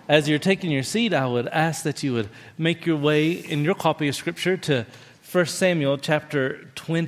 As you're taking your seat, I would ask that you would make your way in your copy of Scripture to 1 Samuel chapter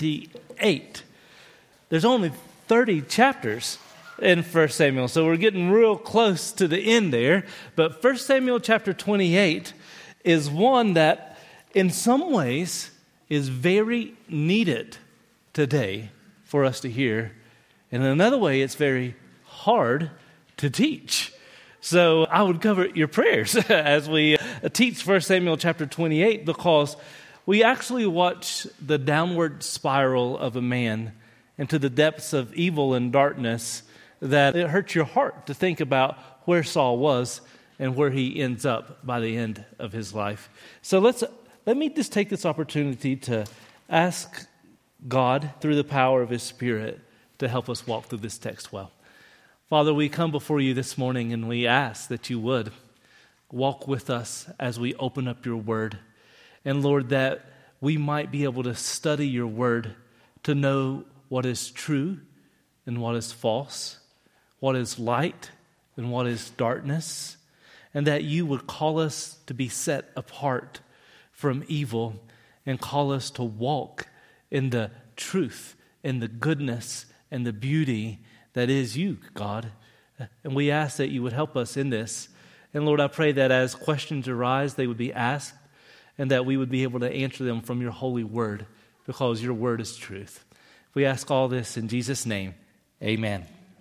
28. There's only 30 chapters in 1 Samuel, so we're getting real close to the end there. But 1 Samuel chapter 28 is one that, in some ways, is very needed today for us to hear. And in another way, it's very hard to teach. So I would cover your prayers as we teach 1 Samuel chapter 28, because we actually watch the downward spiral of a man into the depths of evil and darkness, that it hurts your heart to think about where Saul was and where he ends up by the end of his life. So let me just take this opportunity to ask God, through the power of His Spirit, to help us walk through this text well. Father, we come before you this morning and we ask that you would walk with us as we open up your word. And Lord, that we might be able to study your word to know what is true and what is false, what is light and what is darkness, and that you would call us to be set apart from evil and call us to walk in the truth and the goodness and the beauty that is you, God. And we ask that you would help us in this. And Lord, I pray that as questions arise, they would be asked and that we would be able to answer them from your holy word, because your word is truth. We ask all this in Jesus' name. Amen.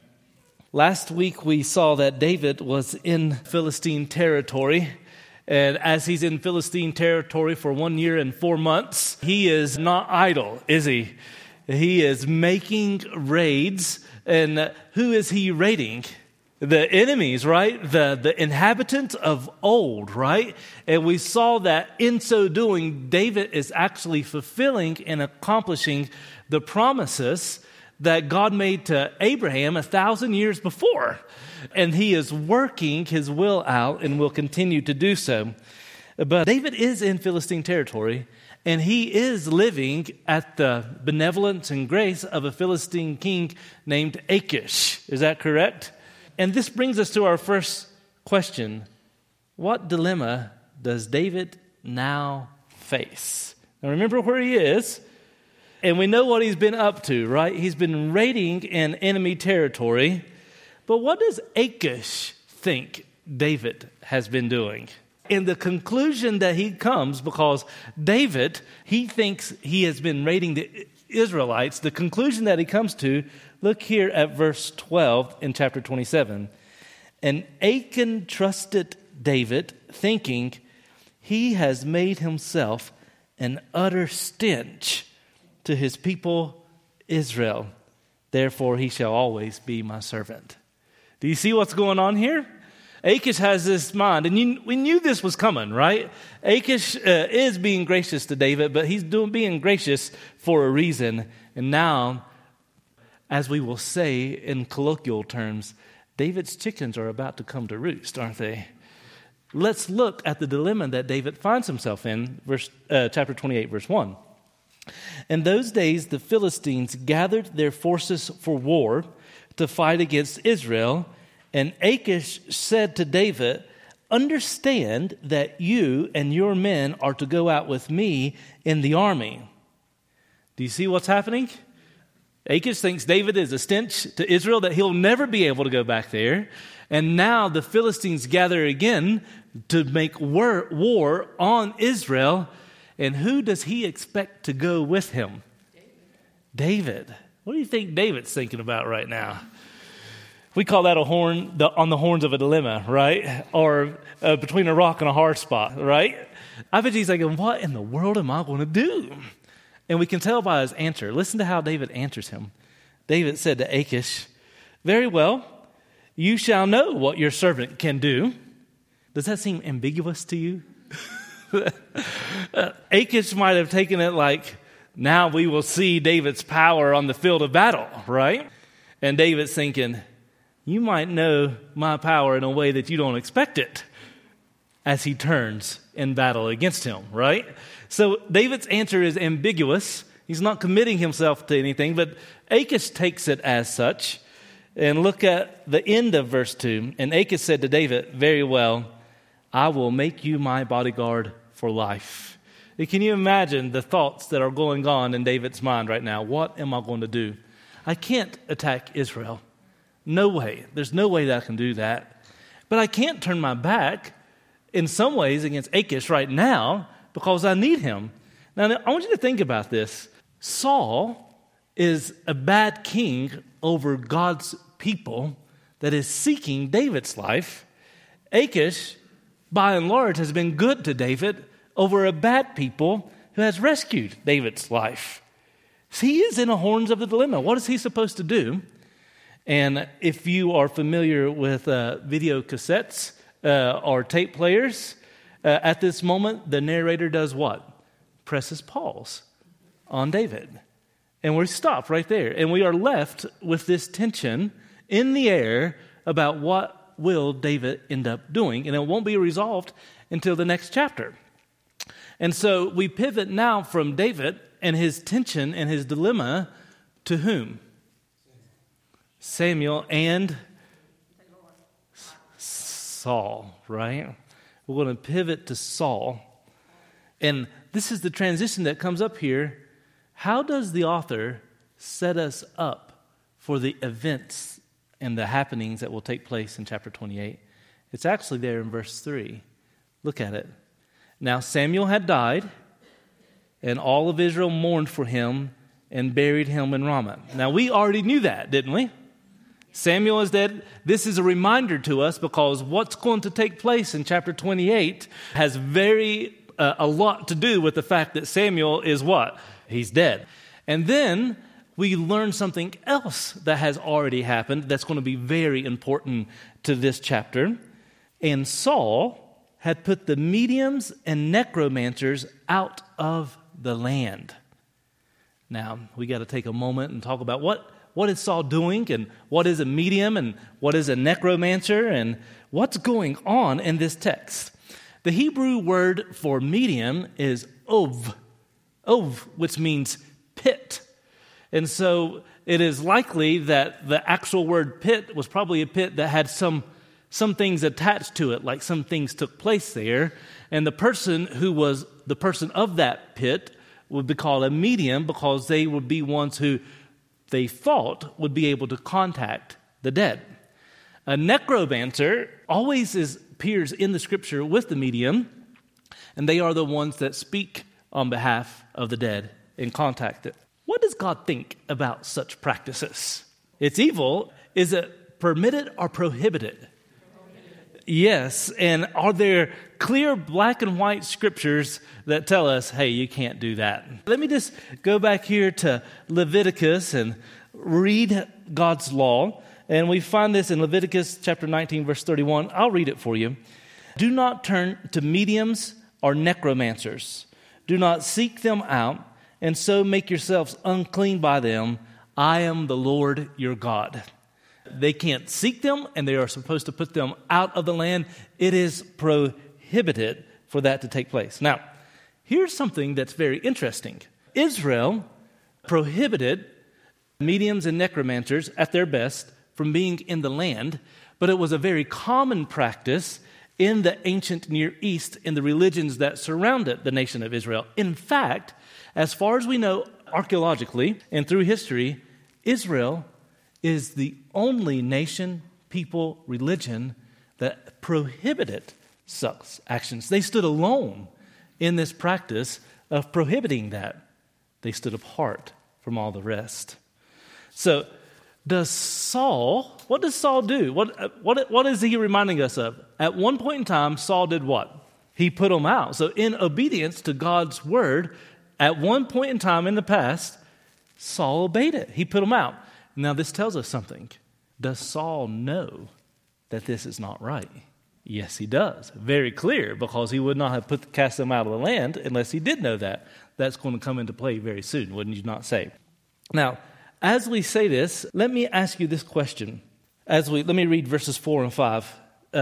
Last week we saw that David was in Philistine territory. And as he's in Philistine territory for 1 year and 4 months, he is not idle, is he? He is making raids. And who is he raiding? The enemies, right? The inhabitants of old, right? And we saw that in so doing, David is actually fulfilling and accomplishing the promises that God made to Abraham 1,000 years before. And he is working his will out and will continue to do so. But David is in Philistine territory, and he is living at the benevolence and grace of a Philistine king named Achish. Is that correct? And this brings us to our first question. What dilemma does David now face? Now remember where he is, and we know what he's been up to, right? He's been raiding in enemy territory. But what does Achish think David has been doing? And the conclusion that he comes, because David, he thinks he has been raiding the Israelites, the conclusion that he comes to, look here at verse 12 in chapter 27. And Achan trusted David, thinking, he has made himself an utter stench to his people Israel. Therefore he shall always be my servant. Do you see what's going on here? Achish has this mind, and we knew this was coming, right? Achish is being gracious to David, but he's being gracious for a reason. And now, as we will say in colloquial terms, David's chickens are about to come to roost, aren't they? Let's look at the dilemma that David finds himself in, chapter 28, verse 1. In those days, the Philistines gathered their forces for war to fight against Israel, and Achish said to David, understand that you and your men are to go out with me in the army. Do you see what's happening? Achish thinks David is a stench to Israel, that he'll never be able to go back there. And now the Philistines gather again to make war on Israel. And who does he expect to go with him? David. What do you think David's thinking about right now? We call that on the horns of a dilemma, right? Or between a rock and a hard spot, right? I bet he's thinking, what in the world am I going to do? And we can tell by his answer. Listen to how David answers him. David said to Achish, very well, you shall know what your servant can do. Does that seem ambiguous to you? Achish might have taken it like, now we will see David's power on the field of battle, right? And David's thinking, you might know my power in a way that you don't expect it, as he turns in battle against him, right? So David's answer is ambiguous. He's not committing himself to anything, but Achish takes it as such. And look at the end of verse 2. And Achish said to David, very well, I will make you my bodyguard for life. Can you imagine the thoughts that are going on in David's mind right now? What am I going to do? I can't attack Israel. No way. There's no way that I can do that. But I can't turn my back in some ways against Achish right now because I need him. Now, I want you to think about this. Saul is a bad king over God's people that is seeking David's life. Achish, by and large, has been good to David over a bad people who has rescued David's life. So he is in the horns of the dilemma. What is he supposed to do? And if you are familiar with video cassettes or tape players, at this moment, the narrator does what? Presses pause on David. And we're stopped right there. And we are left with this tension in the air about what will David end up doing. And it won't be resolved until the next chapter. And so we pivot now from David and his tension and his dilemma to whom? Samuel and Saul, right? We're going to pivot to Saul. And this is the transition that comes up here. How does the author set us up for the events and the happenings that will take place in chapter 28? It's actually there in verse 3. Look at it. Now Samuel had died, and all of Israel mourned for him and buried him in Ramah. Now we already knew that, didn't we? Samuel is dead. This is a reminder to us because what's going to take place in chapter 28 has a lot to do with the fact that Samuel is what? He's dead. And then we learn something else that has already happened that's going to be very important to this chapter. And Saul had put the mediums and necromancers out of the land. Now, we got to take a moment and talk about what is Saul doing, and what is a medium, and what is a necromancer, and what's going on in this text. The Hebrew word for medium is ov, which means pit. And so it is likely that the actual word pit was probably a pit that had some things attached to it, like some things took place there. And the person who was the person of that pit would be called a medium because they would be ones who they thought would be able to contact the dead. A necromancer always appears in the scripture with the medium, and they are the ones that speak on behalf of the dead and contact it. What does God think about such practices? It's evil. Is it permitted or prohibited? Yes, and are there clear black and white scriptures that tell us, hey, you can't do that? Let me just go back here to Leviticus and read God's law. And we find this in Leviticus chapter 19, verse 31. I'll read it for you. Do not turn to mediums or necromancers. Do not seek them out, and so make yourselves unclean by them. I am the Lord your God. They can't seek them, and they are supposed to put them out of the land. It is prohibited for that to take place. Now, here's something that's very interesting. Israel prohibited mediums and necromancers at their best from being in the land, but it was a very common practice in the ancient Near East in the religions that surrounded the nation of Israel. In fact, as far as we know archaeologically and through history, Israel is the only nation, people, religion that prohibited such actions. They stood alone in this practice of prohibiting that. They stood apart from all the rest. So, what does Saul do? What is he reminding us of? At one point in time, Saul did what? He put them out. So, in obedience to God's word, at one point in time in the past, Saul obeyed it. He put them out. Now, this tells us something. Does Saul know that this is not right? Yes, he does. Very clear, because he would not have cast them out of the land unless he did know that. That's going to come into play very soon, wouldn't you not say? Now, as we say this, let me ask you this question. Let me read verses 4 and 5.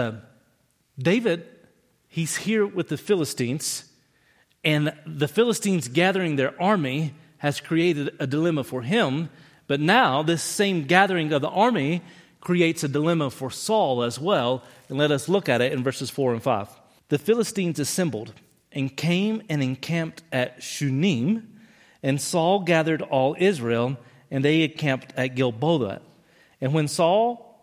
David, he's here with the Philistines, and the Philistines gathering their army has created a dilemma for him. But now this same gathering of the army creates a dilemma for Saul as well. And let us look at it in verses 4 and 5. the Philistines assembled and came and encamped at Shunem, and Saul gathered all Israel, and they encamped at Gilboa. And when Saul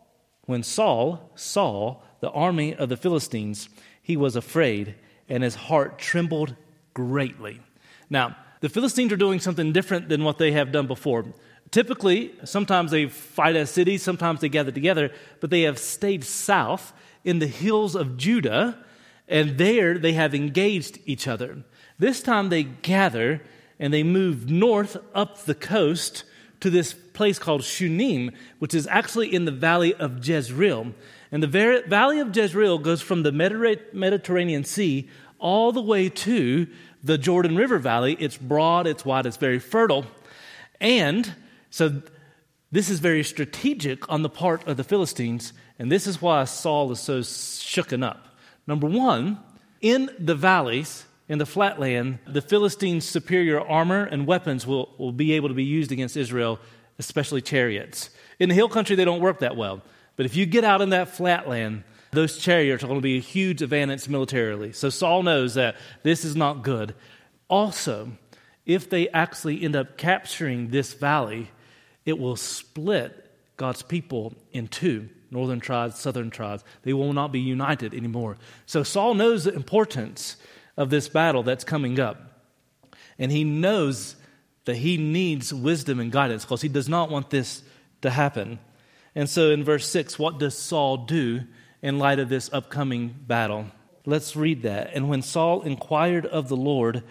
saw the army of the Philistines, he was afraid, and his heart trembled greatly. Now, the Philistines are doing something different than what they have done before. Typically, sometimes they fight as cities, sometimes they gather together, but they have stayed south in the hills of Judah, and there they have engaged each other. This time they gather and they move north up the coast to this place called Shunem, which is actually in the valley of Jezreel. And the valley of Jezreel goes from the Mediterranean Sea all the way to the Jordan River Valley. It's broad, it's wide, it's very fertile. And so this is very strategic on the part of the Philistines, and this is why Saul is so shooken up. Number one, in the valleys, in the flatland, the Philistines' superior armor and weapons will be able to be used against Israel, especially chariots. In the hill country, they don't work that well. But if you get out in that flatland, those chariots are going to be a huge advantage militarily. So Saul knows that this is not good. Also, if they actually end up capturing this valley, it will split God's people in two. Northern tribes, southern tribes. They will not be united anymore. So Saul knows the importance of this battle that's coming up. And he knows that he needs wisdom and guidance because he does not want this to happen. And so in verse 6, what does Saul do in light of this upcoming battle? Let's read that. And when Saul inquired of the Lord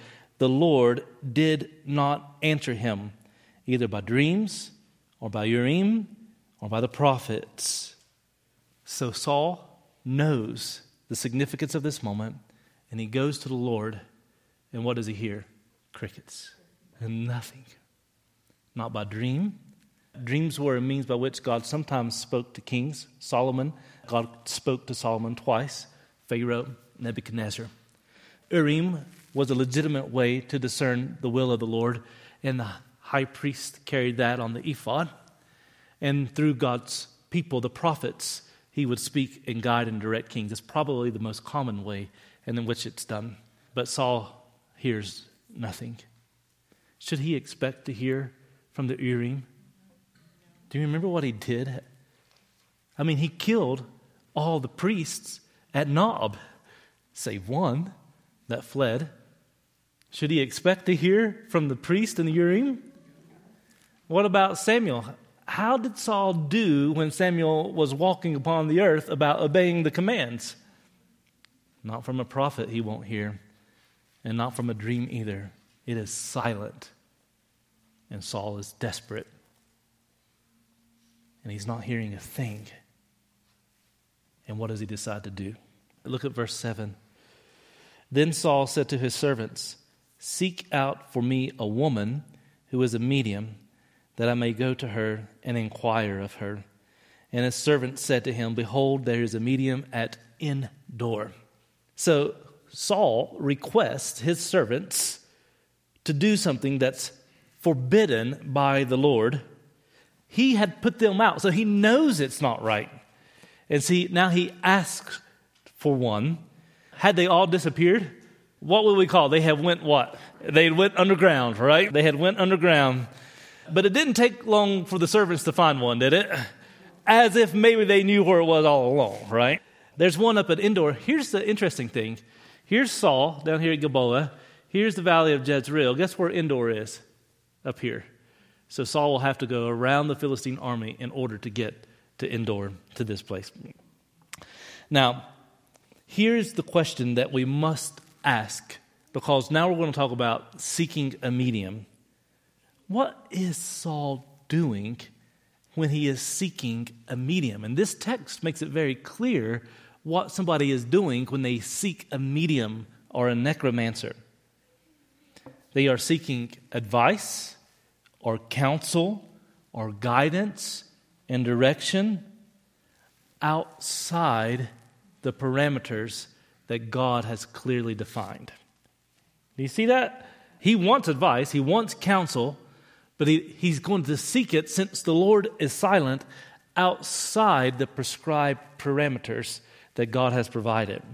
did not answer him, either by dreams or by Urim or by the prophets. So Saul knows the significance of this moment, and he goes to the Lord, and what does he hear? Crickets. And nothing. Not by dream. Dreams were a means by which God sometimes spoke to kings. God spoke to Solomon twice. Pharaoh, Nebuchadnezzar. Urim was a legitimate way to discern the will of the Lord, and the high priest carried that on the ephod. And through God's people, the prophets, he would speak and guide and direct kings. It's probably the most common way in which it's done. But Saul hears nothing. Should he expect to hear from the Urim? Do you remember what he did? I mean, he killed all the priests at Nob, save one that fled. Should he expect to hear from the priest and the Urim? What about Samuel? How did Saul do when Samuel was walking upon the earth about obeying the commands? Not from a prophet he won't hear, and not from a dream either. It is silent, and Saul is desperate, and he's not hearing a thing. And what does he decide to do? Look at verse 7. Then Saul said to his servants, "Seek out for me a woman who is a medium, that I may go to her and inquire of her." And his servant said to him, "Behold, there is a medium at Endor." So Saul requests his servants to do something that's forbidden by the Lord. He had put them out, so he knows it's not right. And see, now he asks for one. Had they all disappeared, what would we call? They have went what? They went underground, right? They had went underground. But it didn't take long for the servants to find one, did it? As if maybe they knew where it was all along, right? There's one up at Endor. Here's the interesting thing. Here's Saul down here at Gilboa. Here's the valley of Jezreel. Guess where Endor is? Up here. So Saul will have to go around the Philistine army in order to get to Endor, to this place. Now, here's the question that we must ask, because now we're going to talk about seeking a medium. What is Saul doing when he is seeking a medium? And this text makes it very clear what somebody is doing when they seek a medium or a necromancer. They are seeking advice or counsel or guidance and direction outside the parameters that God has clearly defined. Do you see that? He wants advice, he wants counsel, but he's going to seek it, since the Lord is silent, outside the prescribed parameters that God has provided.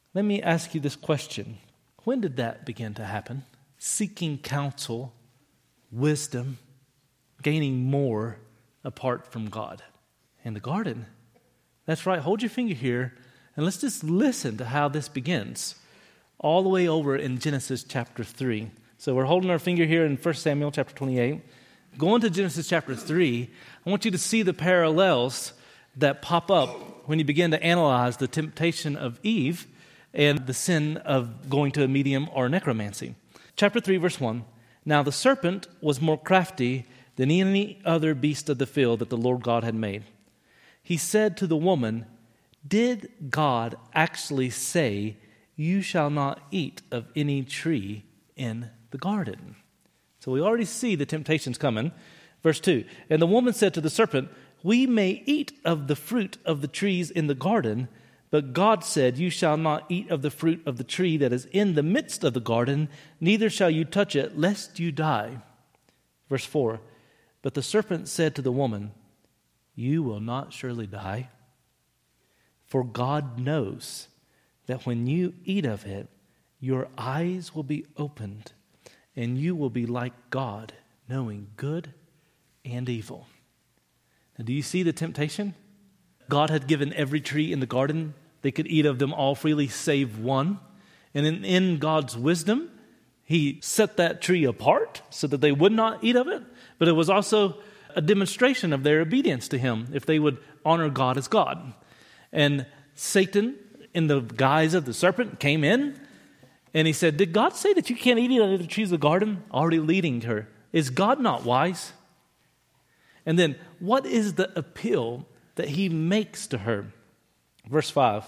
Let me ask you this question. When did that begin to happen? Seeking counsel, wisdom, gaining more apart from God. In the garden. That's right. Hold your finger here and let's just listen to how this begins. All the way over in Genesis chapter 3. So we're holding our finger here in 1 Samuel chapter 28. Going to Genesis chapter 3, I want you to see the parallels that pop up when you begin to analyze the temptation of Eve and the sin of going to a medium or necromancy. Chapter 3, verse 1. Now the serpent was more crafty than any other beast of the field that the Lord God had made. He said to the woman, "Did God actually say, 'You shall not eat of any tree in the garden'?" So we already see the temptations coming. Verse 2. And the woman said to the serpent, "We may eat of the fruit of the trees in the garden, but God said, 'You shall not eat of the fruit of the tree that is in the midst of the garden, neither shall you touch it, lest you die.'" Verse 4. But the serpent said to the woman, "You will not surely die, for God knows that when you eat of it, your eyes will be opened, and you will be like God, knowing good and evil." Now, do you see the temptation? God had given every tree in the garden. They could eat of them all freely, save one. And in God's wisdom, He set that tree apart so that they would not eat of it. But it was also a demonstration of their obedience to Him if they would honor God as God. And Satan, in the guise of the serpent, came in and he said, "Did God say that you can't eat of the trees of the garden?" Already leading her. Is God not wise? And then, what is the appeal that he makes to her? Verse 5.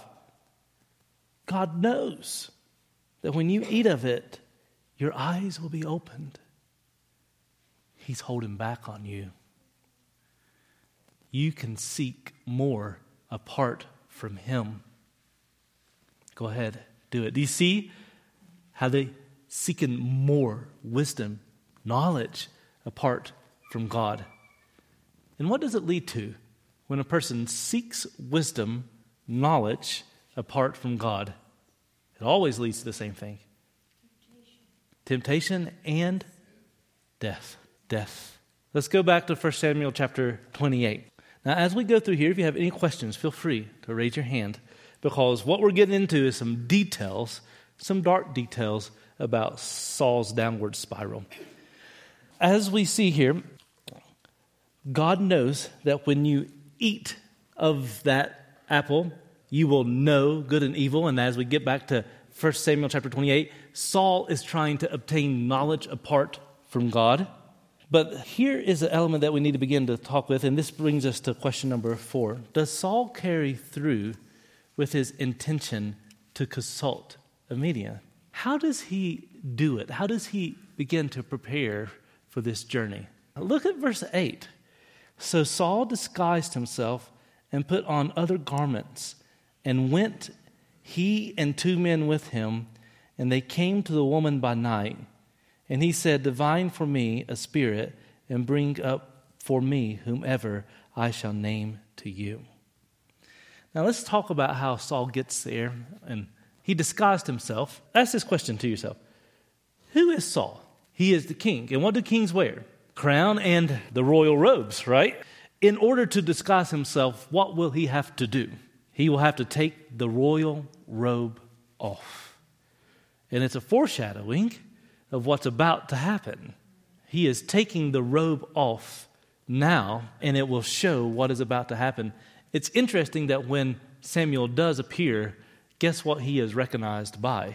God knows that when you eat of it, your eyes will be opened. He's holding back on you. You can seek more apart from Him. Go ahead, do it. Do you see how they seeking more wisdom, knowledge apart from God? And what does it lead to when a person seeks wisdom, knowledge apart from God? It always leads to the same thing. Temptation and death. Death. Let's go back to 1 Samuel chapter 28. Now, as we go through here, if you have any questions, feel free to raise your hand, because what we're getting into is some details, some dark details about Saul's downward spiral. As we see here, God knows that when you eat of that apple, you will know good and evil. And as we get back to 1 Samuel chapter 28, Saul is trying to obtain knowledge apart from God. But here is an element that we need to begin to talk with, and this brings us to question number 4. Does Saul carry through with his intention to consult a medium? How does he do it? How does he begin to prepare for this journey? Look at verse 8. So Saul disguised himself and put on other garments, and went, he and 2 men with him, and they came to the woman by night. And he said, "Divine for me a spirit, and bring up for me whomever I shall name to you." Now let's talk about how Saul gets there. And he disguised himself. Ask this question to yourself. Who is Saul? He is the king. And what do kings wear? Crown and the royal robes, right? In order to disguise himself, what will he have to do? He will have to take the royal robe off. And it's a foreshadowing of what's about to happen. He is taking the robe off now, and it will show what is about to happen. It's interesting that when Samuel does appear, guess what he is recognized by?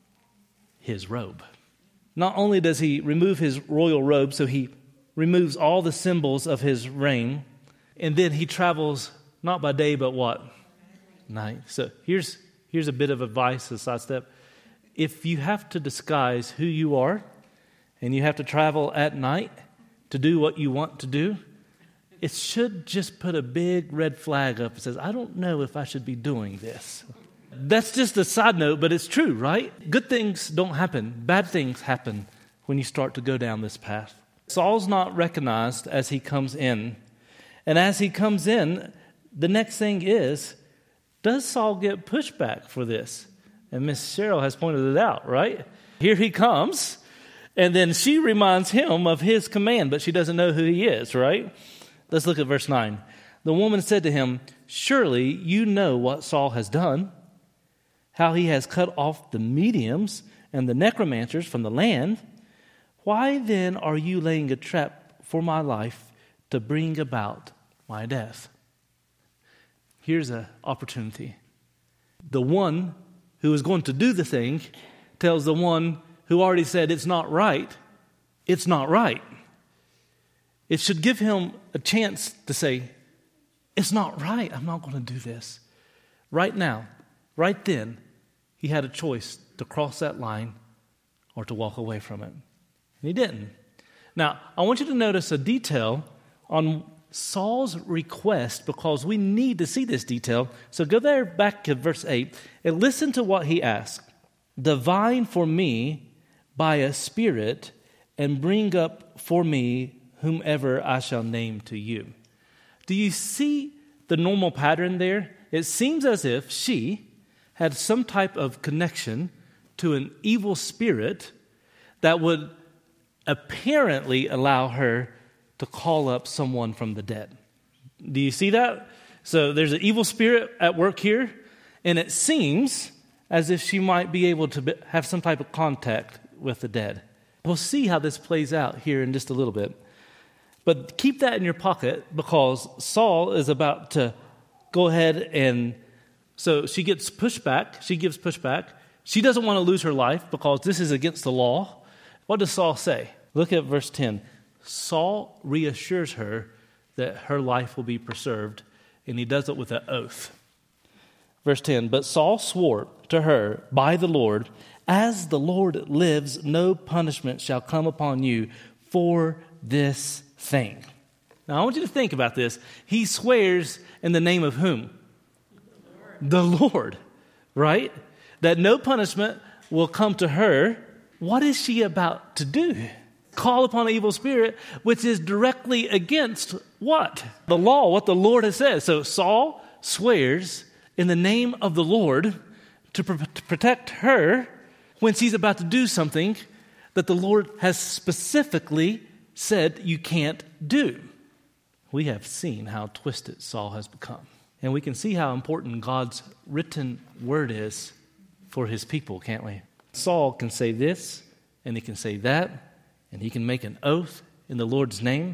His robe. Not only does he remove his royal robe, so he removes all the symbols of his reign, and then he travels not by day, but what? Night. So here's a bit of advice, a sidestep. If you have to disguise who you are, and you have to travel at night to do what you want to do, it should just put a big red flag up that says, I don't know if I should be doing this. That's just a side note, but it's true, right? Good things don't happen. Bad things happen when you start to go down this path. Saul's not recognized as he comes in. And as he comes in, the next thing is, does Saul get pushback for this? And Miss Cheryl has pointed it out, right? Here he comes, and then she reminds him of his command, but she doesn't know who he is, right? Let's look at verse 9. The woman said to him, "Surely you know what Saul has done, how he has cut off the mediums and the necromancers from the land. Why then are you laying a trap for my life to bring about my death?" Here's an opportunity. The one who is going to do the thing tells the one who already said it's not right. It should give him a chance to say, it's not right. I'm not going to do this. Right now, right then, he had a choice to cross that line or to walk away from it. And he didn't. Now, I want you to notice a detail on Saul's request, because we need to see this detail. So go there back to verse 8 and listen to what he asked. "Divine for me by a spirit, and bring up for me whomever I shall name to you." Do you see the normal pattern there? It seems as if she had some type of connection to an evil spirit that would apparently allow her to call up someone from the dead. Do you see that? So there's an evil spirit at work here, and it seems as if she might be able to have some type of contact with the dead. We'll see how this plays out here in just a little bit. But keep that in your pocket, because Saul is about to go ahead, and so she gets pushed back. She gives pushback. She doesn't want to lose her life because this is against the law. What does Saul say? Look at verse 10. Saul reassures her that her life will be preserved, and he does it with an oath. Verse 10, "But Saul swore to her by the Lord, 'As the Lord lives, no punishment shall come upon you for this thing.'" Now, I want you to think about this. He swears in the name of whom? The Lord, right? That no punishment will come to her. What is she about to do? Call upon an evil spirit, which is directly against what? The law, what the Lord has said. So Saul swears in the name of the Lord to protect her when she's about to do something that the Lord has specifically said you can't do. We have seen how twisted Saul has become. And we can see how important God's written word is for his people, can't we? Saul can say this, and he can say that, and he can make an oath in the Lord's name.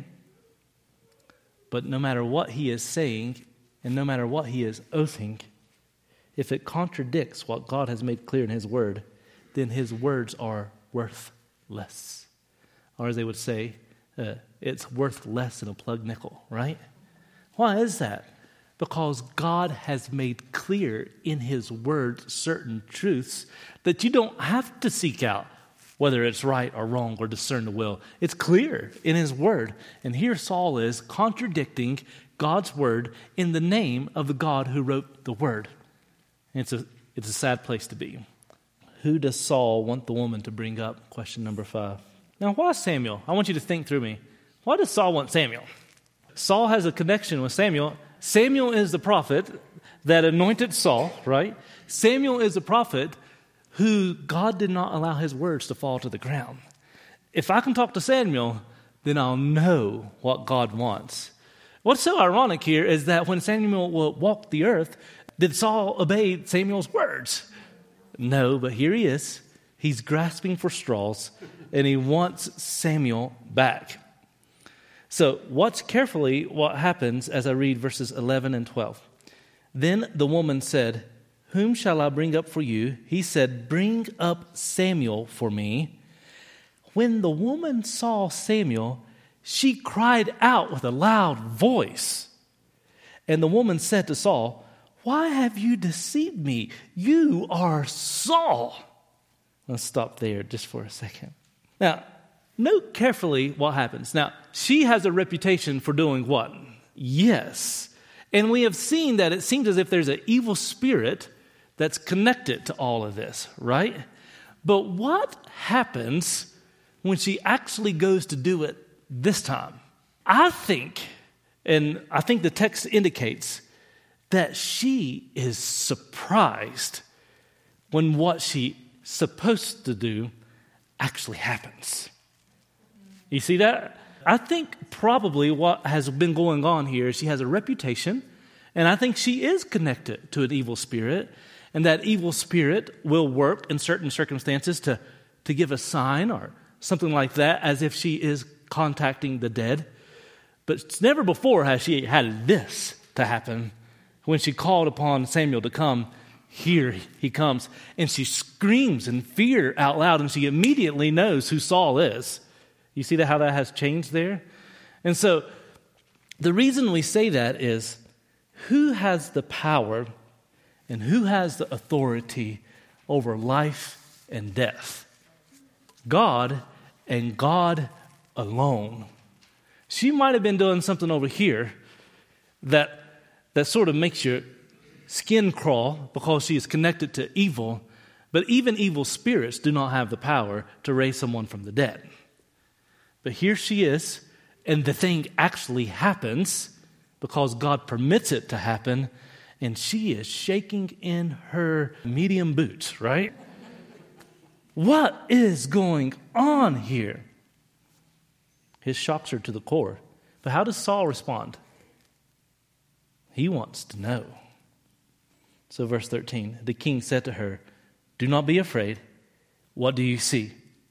But no matter what he is saying, and no matter what he is oathing, if it contradicts what God has made clear in his word, then his words are worthless. Or as they would say, it's worth less than a plug nickel, right? Why is that? Because God has made clear in his word certain truths that you don't have to seek out whether it's right or wrong or discern the will. It's clear in his word. And here Saul is contradicting God's word in the name of the God who wrote the word. And it's a sad place to be. Who does Saul want the woman to bring up? Question number 5. Now, why Samuel? I want you to think through me. Why does Saul want Samuel? Saul has a connection with Samuel. Samuel is the prophet that anointed Saul, right? Samuel is the prophet who God did not allow his words to fall to the ground. If I can talk to Samuel, then I'll know what God wants. What's so ironic here is that when Samuel walked the earth, did Saul obey Samuel's words? No, but here he is. He's grasping for straws, and he wants Samuel back. So watch carefully what happens as I read verses 11 and 12. Then the woman said, "Whom shall I bring up for you?" He said, "Bring up Samuel for me." When the woman saw Samuel, she cried out with a loud voice. And the woman said to Saul, "Why have you deceived me? You are Saul." Let's stop there just for a second. Now, note carefully what happens. Now, she has a reputation for doing what? Yes. And we have seen that it seems as if there's an evil spirit that's connected to all of this, right? But what happens when she actually goes to do it this time? I think the text indicates that she is surprised when what she's supposed to do actually happens. You see that? I think probably what has been going on here is she has a reputation, and I think she is connected to an evil spirit, and that evil spirit will work in certain circumstances to give a sign or something like that, as if she is contacting the dead. But never before has she had this to happen. When she called upon Samuel to come, here he comes, and she screams in fear out loud, and she immediately knows who Saul is. You see how that has changed there? And so the reason we say that is, who has the power and who has the authority over life and death? God, and God alone. She might have been doing something over here that sort of makes your skin crawl because she is connected to evil, but even evil spirits do not have the power to raise someone from the dead. But here she is, and the thing actually happens because God permits it to happen, and she is shaking in her medium boots, right? What is going on here? His shocks her to the core. But how does Saul respond? He wants to know. So verse 13, the king said to her, "Do not be afraid. What do you see?"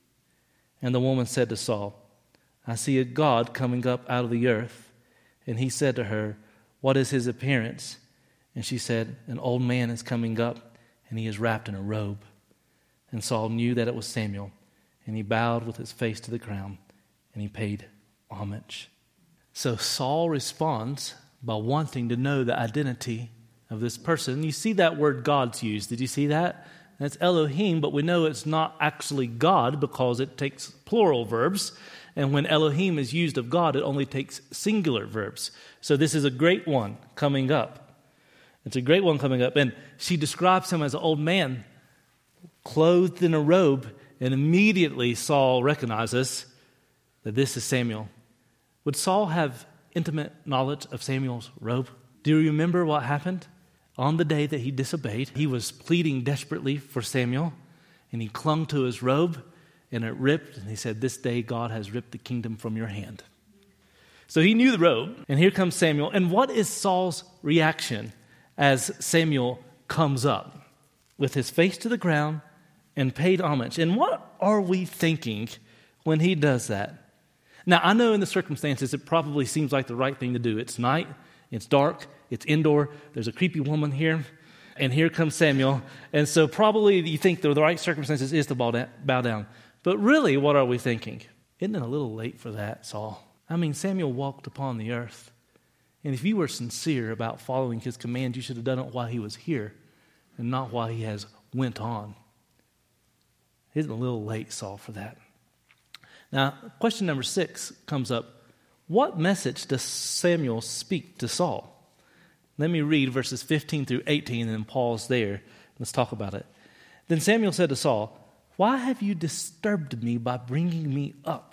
And the woman said to Saul, "I see a god coming up out of the earth." And he said to her, "What is his appearance?" And she said, "An old man is coming up, and he is wrapped in a robe." And Saul knew that it was Samuel, and he bowed with his face to the ground, and he paid homage. So Saul responds by wanting to know the identity of this person. You see that word God's used. Did you see that? That's Elohim, but we know it's not actually God because it takes plural verbs. And when Elohim is used of God, it only takes singular verbs. So this is a great one coming up. It's a great one coming up. And she describes him as an old man, clothed in a robe, and immediately Saul recognizes that this is Samuel. Would Saul have intimate knowledge of Samuel's robe? Do you remember what happened? On the day that he disobeyed, he was pleading desperately for Samuel, and he clung to his robe, and it ripped, and he said, "This day God has ripped the kingdom from your hand." So he knew the robe, and here comes Samuel. And what is Saul's reaction as Samuel comes up? With his face to the ground and paid homage. And what are we thinking when he does that? Now, I know in the circumstances, it probably seems like the right thing to do. It's night, it's dark, it's indoor, there's a creepy woman here, and here comes Samuel. And so probably you think the right circumstances is to bow down. But really, what are we thinking? Isn't it a little late for that, Saul? I mean, Samuel walked upon the earth. And if you were sincere about following his command, you should have done it while he was here and not while he has went on. Isn't it a little late, Saul, for that? Now, question number 6 comes up. What message does Samuel speak to Saul? Let me read verses 15 through 18 and then pause there. Let's talk about it. Then Samuel said to Saul, "Why have you disturbed me by bringing me up?"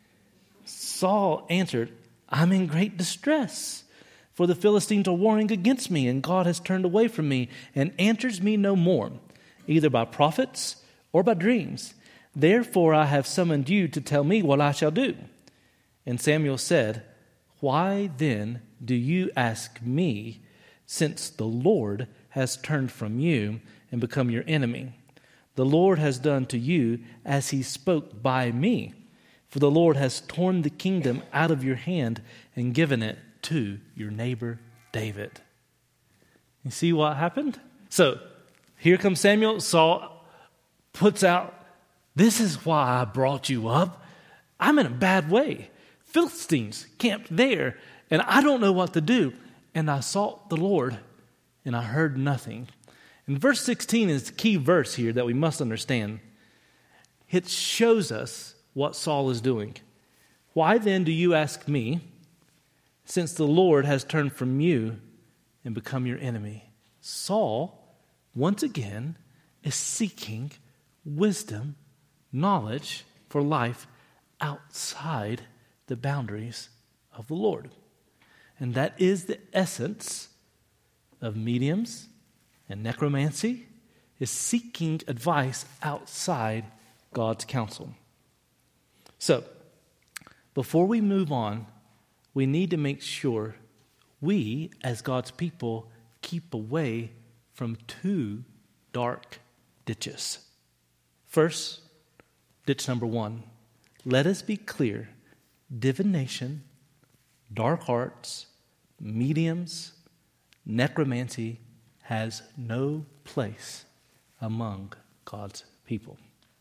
Saul answered, "I'm in great distress, for the Philistines are warring against me, and God has turned away from me and answers me no more, either by prophets or by dreams. Therefore I have summoned you to tell me what I shall do." And Samuel said, "Why then do you ask me, since the Lord has turned from you and become your enemy? The Lord has done to you as he spoke by me, for the Lord has torn the kingdom out of your hand and given it to your neighbor David." You see what happened? So here comes Samuel. Saul puts out, "This is why I brought you up. I'm in a bad way. Philistines camped there, and I don't know what to do. And I sought the Lord, and I heard nothing." And verse 16 is the key verse here that we must understand. It shows us what Saul is doing. "Why then do you ask me, since the Lord has turned from you and become your enemy?" Saul, once again, is seeking wisdom, knowledge for life outside the boundaries of the Lord. And that is the essence of mediums and necromancy is seeking advice outside God's counsel. So, before we move on, we need to make sure we, as God's people, keep away from two dark ditches. First, ditch number one, let us be clear, divination, dark arts, mediums, necromancy has no place among God's people.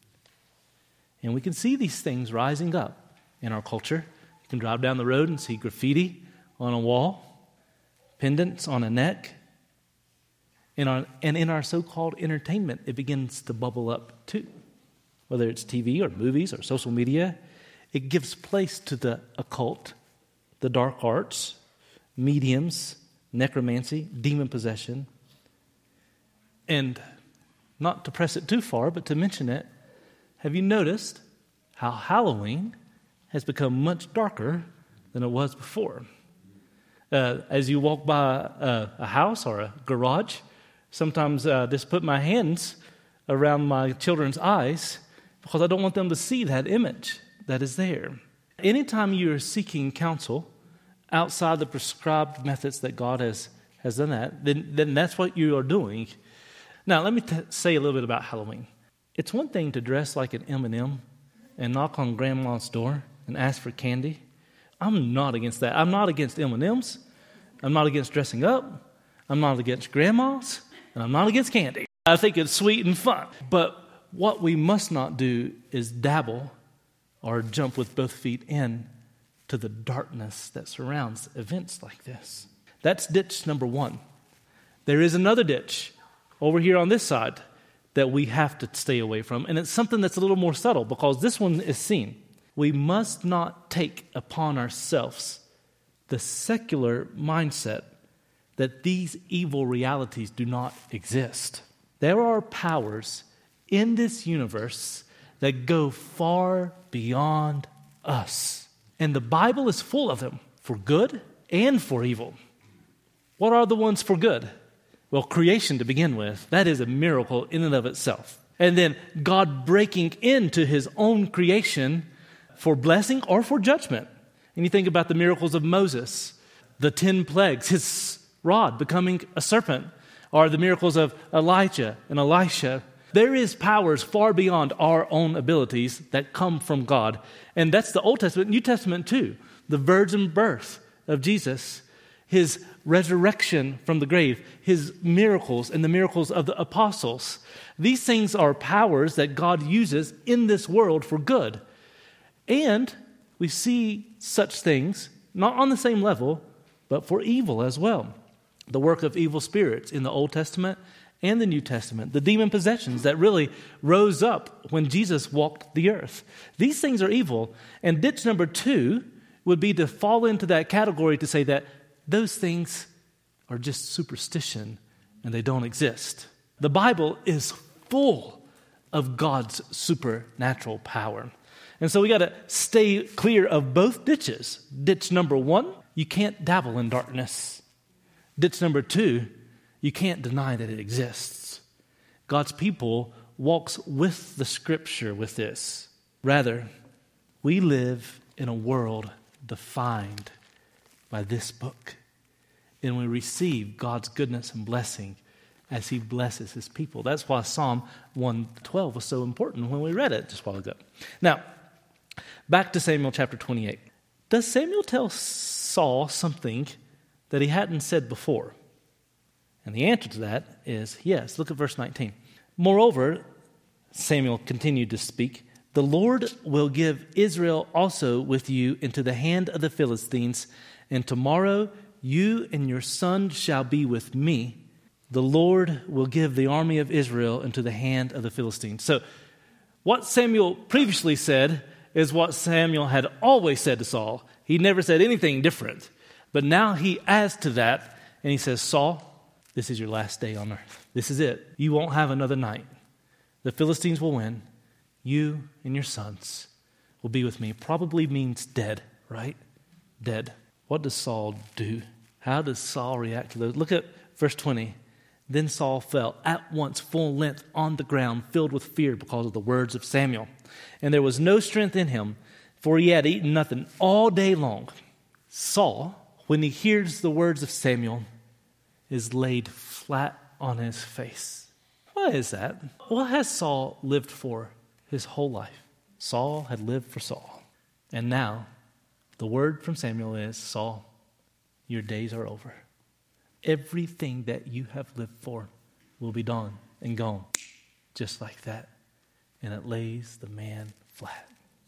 And we can see these things rising up in our culture. You can drive down the road and see graffiti on a wall, pendants on a neck. And in our so-called entertainment, it begins to bubble up too. Whether it's TV or movies or social media, it gives place to the occult, the dark arts, mediums, necromancy, demon possession. And not to press it too far, but to mention it, have you noticed how Halloween has become much darker than it was before? As you walk by a house or a garage, sometimes just put my hands around my children's eyes because I don't want them to see that image that is there. Anytime you are seeking counsel outside the prescribed methods that God has done that, then that's what you are doing. Now, let me say a little bit about Halloween. It's one thing to dress like an M&M and knock on grandma's door and ask for candy. I'm not against that. I'm not against M&Ms. I'm not against dressing up. I'm not against grandmas. And I'm not against candy. I think it's sweet and fun. But what we must not do is dabble or jump with both feet in to the darkness that surrounds events like this. That's ditch number one. There is another ditch over here on this side that we have to stay away from. And it's something that's a little more subtle because this one is seen. We must not take upon ourselves the secular mindset that these evil realities do not exist. There are powers in this universe that go far beyond us. And the Bible is full of them, for good and for evil. What are the ones for good? Well, creation to begin with, that is a miracle in and of itself. And then God breaking into his own creation for blessing or for judgment. And you think about the miracles of Moses, the 10 plagues, his rod becoming a serpent, or the miracles of Elijah and Elisha. There is powers far beyond our own abilities that come from God. And that's the Old Testament, New Testament too. The virgin birth of Jesus, his resurrection from the grave, his miracles and the miracles of the apostles. These things are powers that God uses in this world for good. And we see such things, not on the same level, but for evil as well. The work of evil spirits in the Old Testament and the New Testament, the demon possessions that really rose up when Jesus walked the earth. These things are evil. And ditch number two would be to fall into that category to say that those things are just superstition and they don't exist. The Bible is full of God's supernatural power. And so we got to stay clear of both ditches. Ditch number one, you can't dabble in darkness. Ditch number two, you can't deny that it exists. God's people walks with the Scripture with this. Rather, we live in a world defined by this book. And we receive God's goodness and blessing as he blesses his people. That's why Psalm 112 was so important when we read it just a while ago. Now, back to Samuel chapter 28. Does Samuel tell Saul something that he hadn't said before? And the answer to that is yes. Look at verse 19. Moreover, Samuel continued to speak, the Lord will give Israel also with you into the hand of the Philistines, and tomorrow you and your son shall be with me. The Lord will give the army of Israel into the hand of the Philistines. So what Samuel previously said is what Samuel had always said to Saul. He never said anything different. But now he adds to that, and he says, Saul, this is your last day on earth. This is it. You won't have another night. The Philistines will win. You and your sons will be with me. Probably means dead, right? Dead. What does Saul do? How does Saul react to those? Look at verse 20. Then Saul fell at once full length on the ground, filled with fear because of the words of Samuel. And there was no strength in him, for he had eaten nothing all day long. Saul, when he hears the words of Samuel, is laid flat on his face. Why is that? What has Saul lived for his whole life? Saul had lived for Saul. And now, the word from Samuel is, Saul, your days are over. Everything that you have lived for will be done and gone, just like that. And it lays the man flat.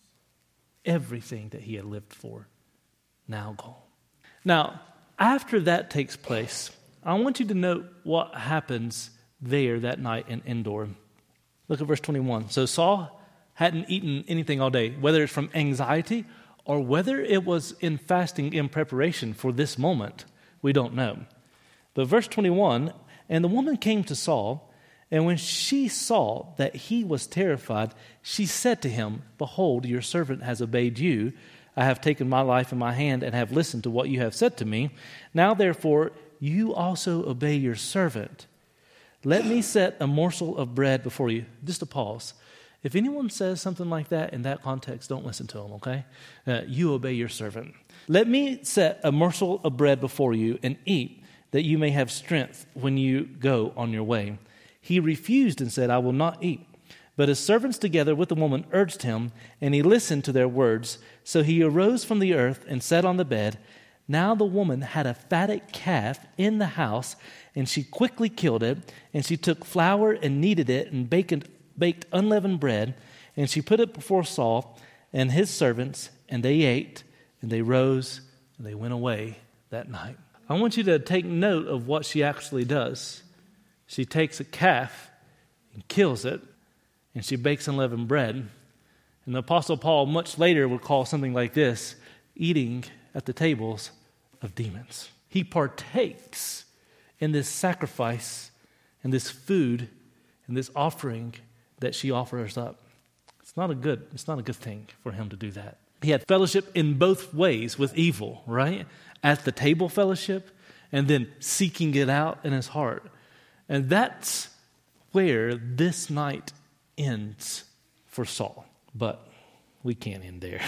Everything that he had lived for, now gone. Now, after that takes place, I want you to note what happens there that night in Endor. Look at verse 21. So Saul hadn't eaten anything all day, whether it's from anxiety or whether it was in fasting in preparation for this moment, we don't know. But verse 21, and the woman came to Saul, and when she saw that he was terrified, she said to him, Behold, your servant has obeyed you. I have taken my life in my hand and have listened to what you have said to me. Now, therefore, you also obey your servant. Let me set a morsel of bread before you. Just a pause. If anyone says something like that in that context, don't listen to them, okay? You obey your servant. Let me set a morsel of bread before you and eat, that you may have strength when you go on your way. He refused and said, I will not eat. But his servants together with the woman urged him, and he listened to their words. So he arose from the earth and sat on the bed. Now the woman had a fatted calf in the house, and she quickly killed it, and she took flour and kneaded it and baked unleavened bread, and she put it before Saul and his servants, and they ate, and they rose, and they went away that night. I want you to take note of what she actually does. She takes a calf and kills it, and she bakes unleavened bread. And the Apostle Paul much later would call something like this, eating at the tables of demons. He partakes in this sacrifice and this food and this offering that she offers up. It's not a good thing for him to do that. He had fellowship in both ways with evil, right? At the table fellowship, and then seeking it out in his heart. And that's where this night ends for Saul. But we can't end there.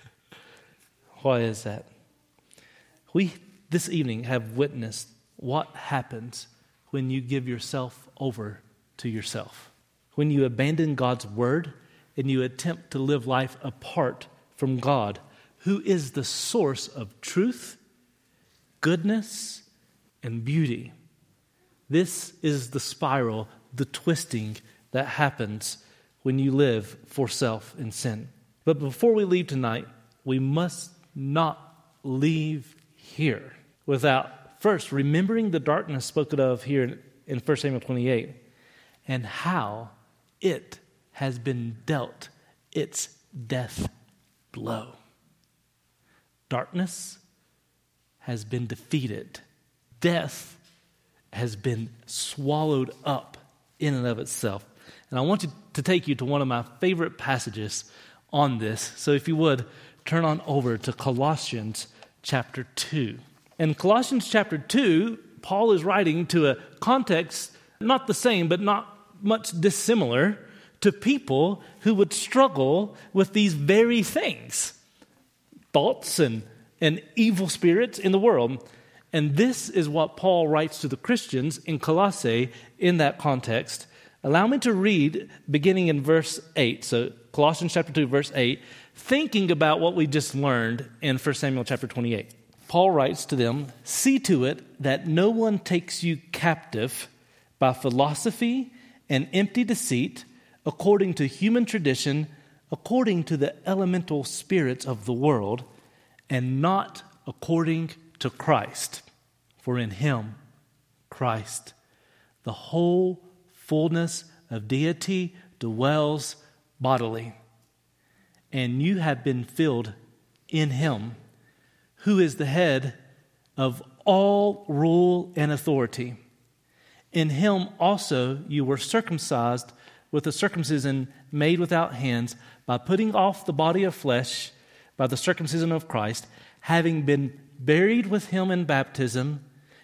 Why is that? We, this evening, have witnessed what happens when you give yourself over to yourself. When you abandon God's word and you attempt to live life apart from God, who is the source of truth, goodness, and beauty. This is the spiral, the twisting that happens when you live for self and sin. But before we leave tonight, we must not leave here without first remembering the darkness spoken of here in 1 Samuel 28 and how it has been dealt its death blow. Darkness has been defeated. Death has been swallowed up in and of itself. And I want to take you to one of my favorite passages on this. So if you would, turn on over to Colossians chapter 2. In Colossians chapter 2, Paul is writing to a context not the same, but not much dissimilar to people who would struggle with these very things. Thoughts and evil spirits in the world. And this is what Paul writes to the Christians in Colossae in that context. Allow me to read beginning in verse 8. So Colossians chapter 2, verse 8, thinking about what we just learned in 1 Samuel chapter 28. Paul writes to them, see to it that no one takes you captive by philosophy and empty deceit, according to human tradition, according to the elemental spirits of the world, and not according to Christ. For in him, Christ, the whole fullness of deity dwells bodily. And you have been filled in him, who is the head of all rule and authority. In him also you were circumcised with a circumcision made without hands, by putting off the body of flesh by the circumcision of Christ, having been buried with him in baptism,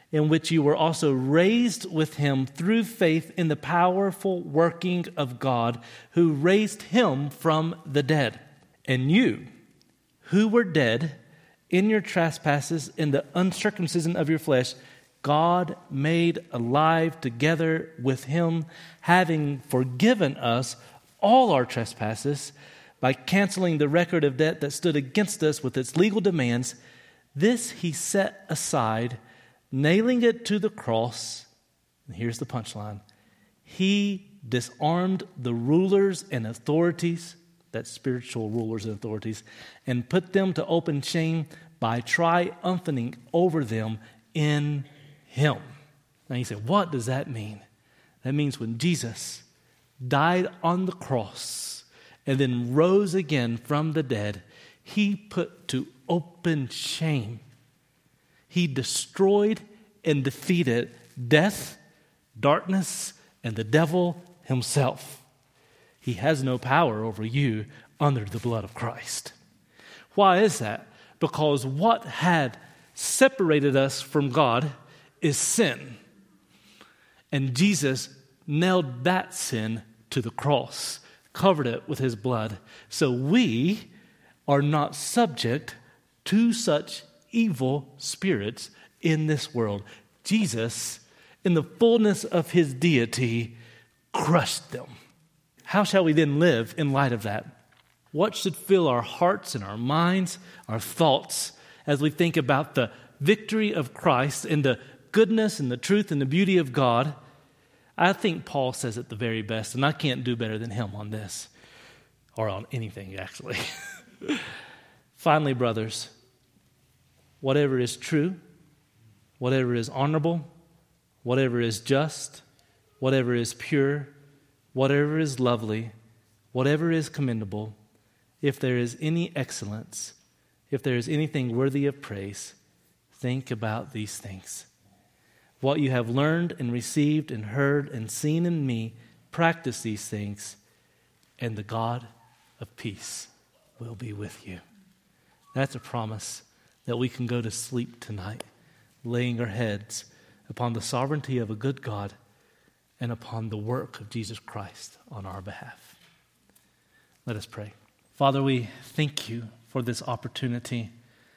in which you were also raised with him through faith in the powerful working of God who raised him from the dead. And you, who were dead in your trespasses in the uncircumcision of your flesh, God made alive together with him, having forgiven us all our trespasses by canceling the record of debt that stood against us with its legal demands. This he set aside, nailing it to the cross. And here's the punchline. He disarmed the rulers and authorities, that's spiritual rulers and authorities, and put them to open shame by triumphing over them in him. Now you say, what does that mean? That means when Jesus died on the cross and then rose again from the dead, he put to open shame. He destroyed and defeated death, darkness, and the devil himself. He has no power over you under the blood of Christ. Why is that? Because what had separated us from God is sin. And Jesus nailed that sin to the cross, covered it with his blood. So we are not subject to such evil spirits in this world. Jesus, in the fullness of his deity, crushed them. How shall we then live in light of that? What should fill our hearts and our minds, our thoughts, as we think about the victory of Christ and the goodness and the truth and the beauty of God? I think Paul says it the very best, and I can't do better than him on this, or on anything, actually. Finally, brothers, whatever is true, whatever is honorable, whatever is just, whatever is pure, whatever is lovely, whatever is commendable, if there is any excellence, if there is anything worthy of praise, think about these things. What you have learned and received and heard and seen in me, practice these things, and the God of peace will be with you. That's a promise that we can go to sleep tonight, laying our heads upon the sovereignty of a good God and upon the work of Jesus Christ on our behalf. Let us pray. Father, we thank you for this opportunity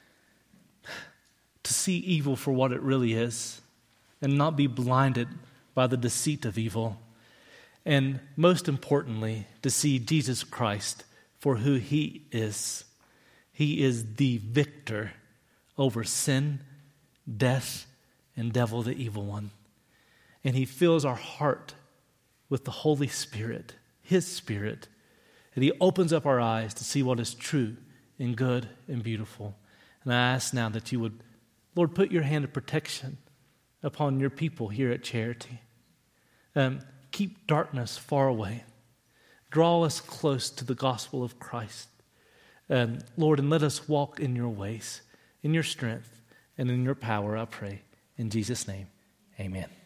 to see evil for what it really is and not be blinded by the deceit of evil. And most importantly, to see Jesus Christ for who he is. He is the victor over sin, death, and devil, the evil one. And he fills our heart with the Holy Spirit, his Spirit. And he opens up our eyes to see what is true and good and beautiful. And I ask now that you would, Lord, put your hand of protection upon your people here at Charity. Keep darkness far away. Draw us close to the gospel of Christ. Lord, and let us walk in your ways, in your strength, and in your power, I pray. In Jesus' name, amen.